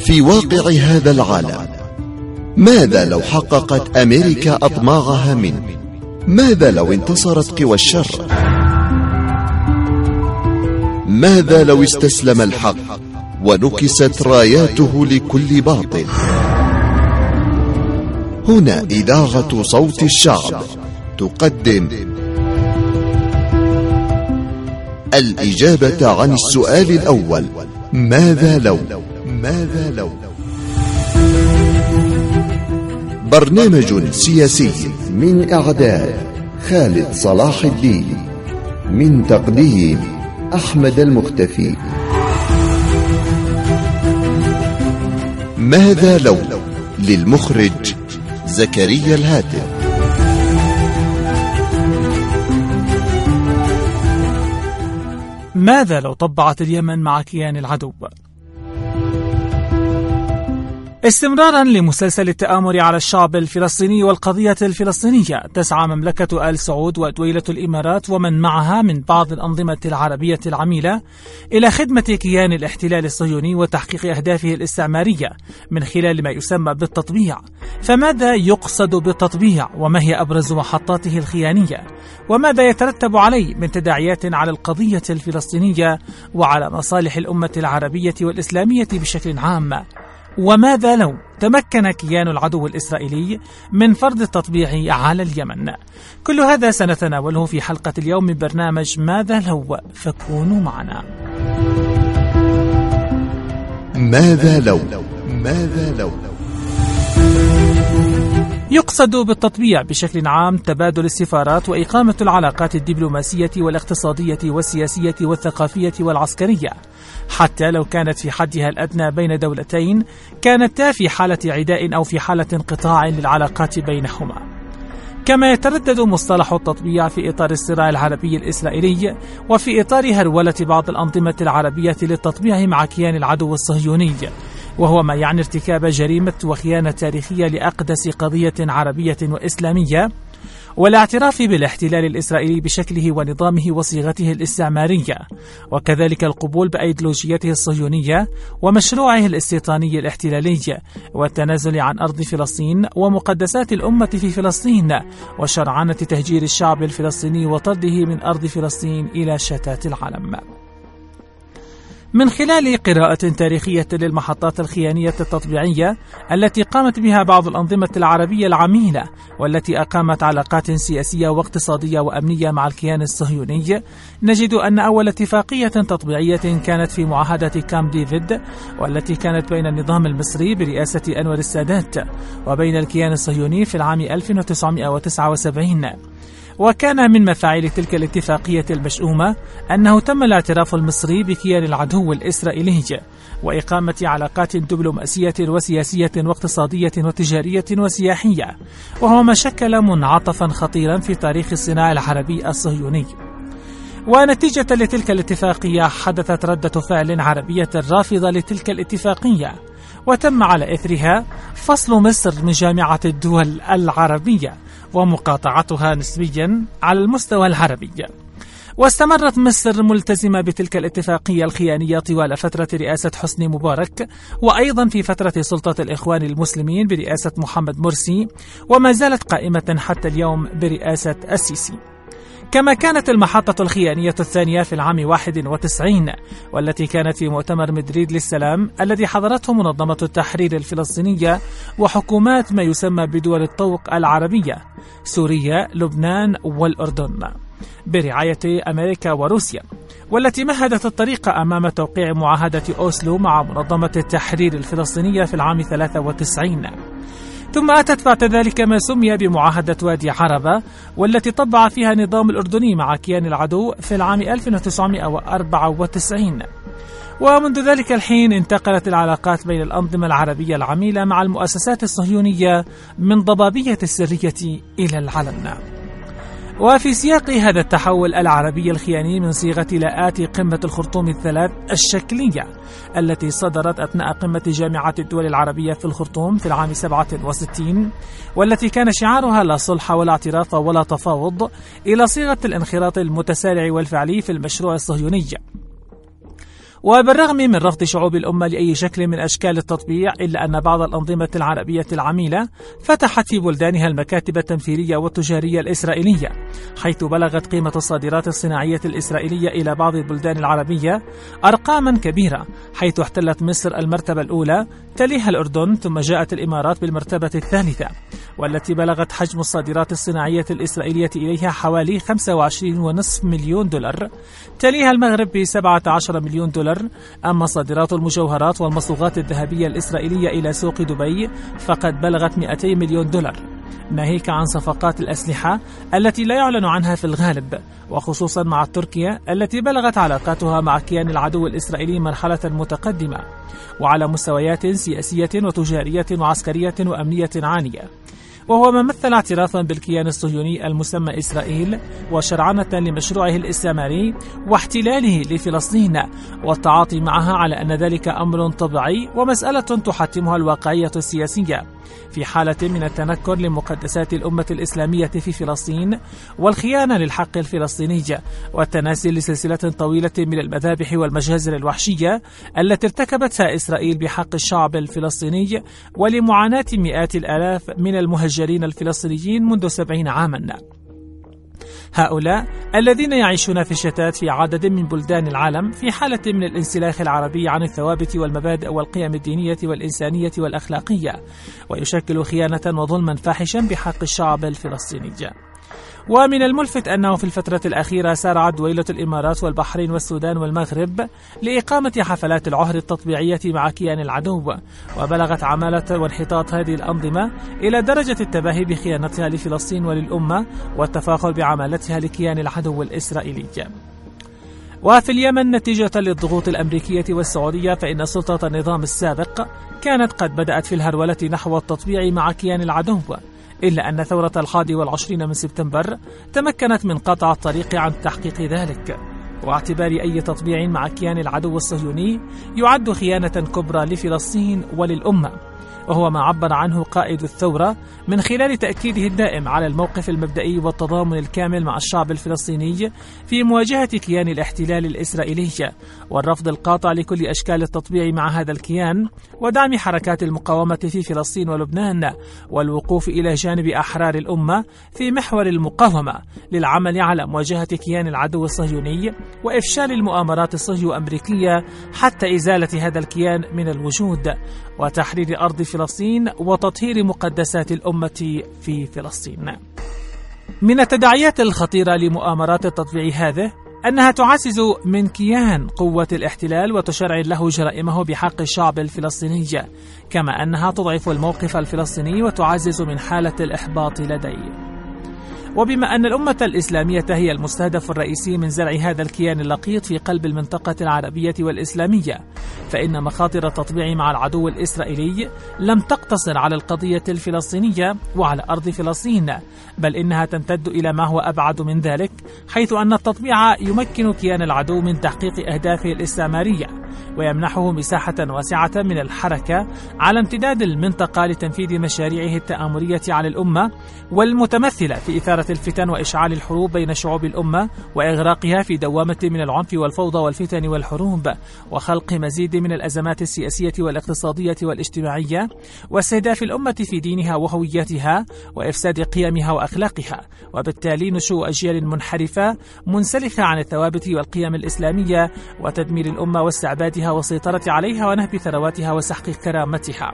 في واقع هذا العالم، ماذا لو حققت أمريكا أطماعها منه؟ ماذا لو انتصرت قوى الشر؟ ماذا لو استسلم الحق ونكست راياته لكل باطل؟ هنا إذاعة صوت الشعب تقدم الإجابة عن السؤال الأول: ماذا لو؟ ماذا لو؟ برنامج سياسي من إعداد خالد صلاح الدين، من تقديم أحمد المختفي. ماذا لو؟ للمخرج زكريا الهاتف. ماذا لو طبعت اليمن مع كيان العدو؟ استمرارا لمسلسل التآمر على الشعب الفلسطيني والقضية الفلسطينية، تسعى مملكة آل سعود ودولة الإمارات ومن معها من بعض الأنظمة العربية العميلة إلى خدمة كيان الاحتلال الصهيوني وتحقيق أهدافه الاستعمارية من خلال ما يسمى بالتطبيع. فماذا يقصد بالتطبيع؟ وما هي أبرز محطاته الخيانية؟ وماذا يترتب عليه من تداعيات على القضية الفلسطينية وعلى مصالح الأمة العربية والإسلامية بشكل عام؟ وماذا لو تمكن كيان العدو الإسرائيلي من فرض التطبيع على اليمن؟ كل هذا سنتناوله في حلقة اليوم من برنامج ماذا لو، فكونوا معنا. ماذا لو؟ ماذا لو؟ يقصد بالتطبيع بشكل عام تبادل السفارات وإقامة العلاقات الدبلوماسية والاقتصادية والسياسية والثقافية والعسكرية، حتى لو كانت في حدها الأدنى بين دولتين كانتا في حالة عداء أو في حالة انقطاع للعلاقات بينهما. كما يتردد مصطلح التطبيع في إطار الصراع العربي الإسرائيلي وفي إطار هرولة بعض الأنظمة العربية للتطبيع مع كيان العدو الصهيوني، وهو ما يعني ارتكاب جريمة وخيانة تاريخية لأقدس قضية عربية وإسلامية، والاعتراف بالاحتلال الإسرائيلي بشكله ونظامه وصيغته الاستعمارية، وكذلك القبول بأيديولوجيته الصهيونية ومشروعه الاستيطاني الاحتلالي، والتنازل عن أرض فلسطين ومقدسات الأمة في فلسطين، وشرعنة تهجير الشعب الفلسطيني وطرده من أرض فلسطين إلى شتات العالم. من خلال قراءة تاريخية للمحطات الخيانية التطبيعية التي قامت بها بعض الأنظمة العربية العميلة والتي أقامت علاقات سياسية واقتصادية وأمنية مع الكيان الصهيوني، نجد أن أول اتفاقية تطبيعية كانت في معاهدة كامب ديفيد، والتي كانت بين النظام المصري برئاسة أنور السادات وبين الكيان الصهيوني في العام 1979. وكان من مفاعيل تلك الاتفاقية المشؤومة أنه تم الاعتراف المصري بكيان العدو الإسرائيلي وإقامة علاقات دبلوماسية وسياسية واقتصادية وتجارية وسياحية، وهو ما شكل منعطفا خطيرا في تاريخ الصراع العربي الصهيوني. ونتيجة لتلك الاتفاقية حدثت ردة فعل عربية رافضة لتلك الاتفاقية، وتم على إثرها فصل مصر من جامعة الدول العربية ومقاطعتها نسبيا على المستوى العربي. واستمرت مصر ملتزمة بتلك الاتفاقية الخيانية طوال فترة رئاسة حسني مبارك، وأيضا في فترة سلطة الإخوان المسلمين برئاسة محمد مرسي، وما زالت قائمة حتى اليوم برئاسة السيسي. كما كانت المحطة الخيانية الثانية في العام 91، والتي كانت في مؤتمر مدريد للسلام الذي حضرته منظمة التحرير الفلسطينية وحكومات ما يسمى بدول الطوق العربية: سوريا، لبنان والأردن، برعاية أمريكا وروسيا، والتي مهدت الطريق أمام توقيع معاهدة أوسلو مع منظمة التحرير الفلسطينية في العام 93. ثم أتت بعد ذلك ما سمي بمعاهدة وادي عربة، والتي طبع فيها النظام الأردني مع كيان العدو في العام 1994. ومنذ ذلك الحين انتقلت العلاقات بين الأنظمة العربية العميلة مع المؤسسات الصهيونية من ضبابية السرية إلى العلن. وفي سياق هذا التحول العربي الخياني من صيغة لاءات قمة الخرطوم الثلاث الشكلية التي صدرت أثناء قمة جامعة الدول العربية في الخرطوم في العام 67، والتي كان شعارها لا صلح ولا اعتراف ولا تفاوض، إلى صيغة الانخراط المتسارع والفعلي في المشروع الصهيوني. وبالرغم من رفض شعوب الأمة لأي شكل من أشكال التطبيع، إلا أن بعض الأنظمة العربية العميلة فتحت في بلدانها المكاتب التمثيلية والتجارية الإسرائيلية، حيث بلغت قيمة الصادرات الصناعية الإسرائيلية إلى بعض البلدان العربية أرقاما كبيرة، حيث احتلت مصر المرتبة الأولى، تليها الأردن، ثم جاءت الإمارات بالمرتبة الثالثة، والتي بلغت حجم الصادرات الصناعية الإسرائيلية إليها حوالي 25.5 مليون دولار، تليها المغرب ب 17 مليون دولار. أما صادرات المجوهرات والمصوغات الذهبية الإسرائيلية إلى سوق دبي فقد بلغت 200 مليون دولار، ناهيك عن صفقات الأسلحة التي لا يعلن عنها في الغالب، وخصوصا مع تركيا التي بلغت علاقاتها مع كيان العدو الإسرائيلي مرحلة متقدمة، وعلى مستويات سياسية وتجارية وعسكرية وأمنية عالية، وهو ما مثل اعترافا بالكيان الصهيوني المسمى إسرائيل وشرعنة لمشروعه الاستعماري واحتلاله لفلسطين، والتعاطي معها على أن ذلك أمر طبيعي ومسألة تحتمها الواقعية السياسية في حالة من التنكر لمقدسات الأمة الإسلامية في فلسطين والخيانة للحق الفلسطيني والتنازل لسلسلة طويلة من المذابح والمجازر الوحشية التي ارتكبتها إسرائيل بحق الشعب الفلسطيني ولمعاناة مئات الآلاف من المهجرين الفلسطينيين منذ 70 عاما. هؤلاء الذين يعيشون في الشتات في عدد من بلدان العالم في حالة من الانسلاخ العربي عن الثوابت والمبادئ والقيم الدينية والإنسانية والأخلاقية، ويشكل خيانة وظلما فاحشا بحق الشعب الفلسطيني. ومن الملفت أنه في الفترة الأخيرة سارعت دويلة الإمارات والبحرين والسودان والمغرب لإقامة حفلات العهر التطبيعية مع كيان العدو، وبلغت عمالة وانحطاط هذه الأنظمة إلى درجة التباهي بخيانتها لفلسطين وللأمة والتفاخر بعمالتها لكيان العدو الإسرائيلي. وفي اليمن نتيجة للضغوط الأمريكية والسعودية، فإن سلطة النظام السابق كانت قد بدأت في الهرولة نحو التطبيع مع كيان العدو، إلا أن ثورة 21 من سبتمبر تمكنت من قطع الطريق عن تحقيق ذلك، واعتبار أي تطبيع مع كيان العدو الصهيوني يعد خيانة كبرى لفلسطين وللأمة، وهو ما عبر عنه قائد الثورة من خلال تأكيده الدائم على الموقف المبدئي والتضامن الكامل مع الشعب الفلسطيني في مواجهة كيان الاحتلال الإسرائيلي، والرفض القاطع لكل أشكال التطبيع مع هذا الكيان، ودعم حركات المقاومة في فلسطين ولبنان، والوقوف إلى جانب أحرار الأمة في محور المقاومة للعمل على مواجهة كيان العدو الصهيوني وإفشال المؤامرات الصهيو أمريكية حتى إزالة هذا الكيان من الوجود وتحرير أرض فلسطين وتطهير مقدسات الأمة في فلسطين. من التداعيات الخطيرة لمؤامرات التطبيع هذه أنها تعزز من كيان قوة الاحتلال وتشرع له جرائمه بحق الشعب الفلسطيني، كما أنها تضعف الموقف الفلسطيني وتعزز من حالة الإحباط لديه. وبما أن الأمة الإسلامية هي المستهدف الرئيسي من زرع هذا الكيان اللقيط في قلب المنطقة العربية والإسلامية، فإن مخاطر التطبيع مع العدو الإسرائيلي لم تقتصر على القضية الفلسطينية وعلى أرض فلسطين، بل إنها تمتد إلى ما هو أبعد من ذلك، حيث أن التطبيع يمكن كيان العدو من تحقيق أهدافه الاستعمارية ويمنحه مساحة واسعة من الحركة على امتداد المنطقة لتنفيذ مشاريعه التآمرية على الأمة، والمتمثلة في إثارة الفتن وإشعال الحروب بين شعوب الأمة وإغراقها في دوامة من العنف والفوضى والفتن والحروب، وخلق مزيد من الأزمات السياسية والاقتصادية والاجتماعية، واستهداف الأمة في دينها وهويتها وإفساد قيمها وأخلاقها، وبالتالي نشوء أجيال منحرفة منسلخة عن الثوابت والقيم الإسلامية، وتدمير الأمة واستعبادها والسيطرة عليها ونهب ثرواتها وسحق كرامتها.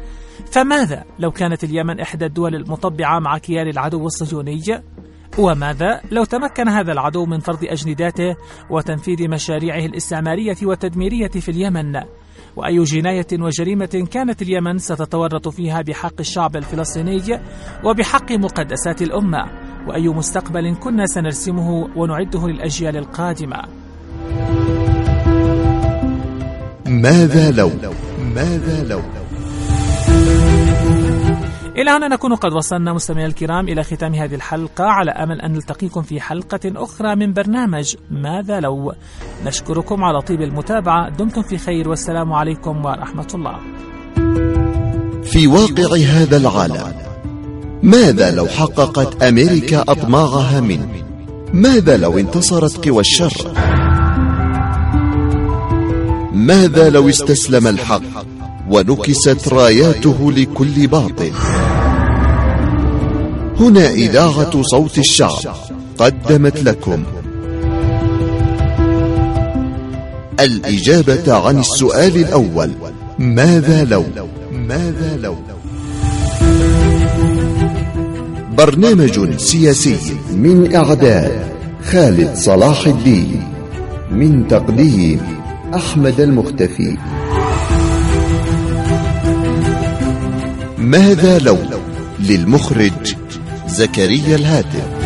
فماذا لو كانت اليمن إحدى الدول المطبعة مع كيان العدو الصهيوني؟ وماذا لو تمكن هذا العدو من فرض أجنداته وتنفيذ مشاريعه الاستعمارية والتدميرية في اليمن؟ وأي جناية وجريمة كانت اليمن ستتورط فيها بحق الشعب الفلسطيني وبحق مقدسات الأمة؟ وأي مستقبل كنا سنرسمه ونعده للأجيال القادمة؟ ماذا لو؟ ماذا لو؟ إلى هنا نكون قد وصلنا مستمعي الكرام إلى ختام هذه الحلقة، على أمل أن نلتقيكم في حلقة أخرى من برنامج ماذا لو. نشكركم على طيب المتابعة، دمتم في خير، والسلام عليكم ورحمة الله. في واقع هذا العالم، ماذا لو حققت أمريكا أطماعها ماذا لو انتصرت قوى الشر؟ ماذا لو استسلم الحق ونكست راياته لكل باطل؟ هنا إذاعة صوت الشعب قدمت لكم الإجابة عن السؤال الأول: ماذا لو؟ ماذا لو؟ برنامج سياسي من إعداد خالد صلاح الدين، من تقديم أحمد المختفي. ماذا لو؟ للمخرج زكريا الهاتف.